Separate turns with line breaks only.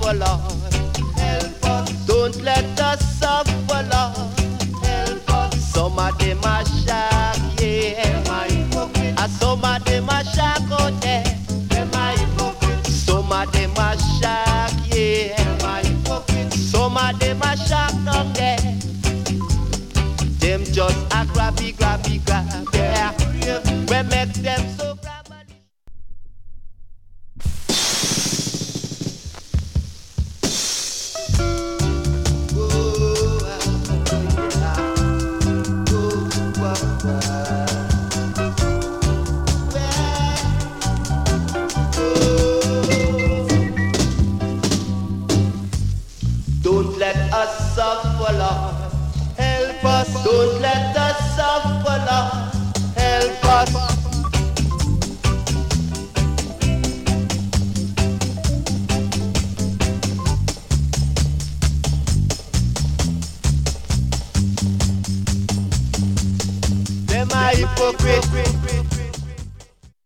suffer, Lord. Help us. Don't let us suffer, Lord. Help us. Some of them are shark, yeah. Some of them are shark out there. Some of them are shark, yeah. Some of them are shark down there. Them just a grabby, yeah. We make them so grabby. Don't let us suffer, Lord. Help us. Don't let us suffer, Lord. Help us. Them are hypocrites.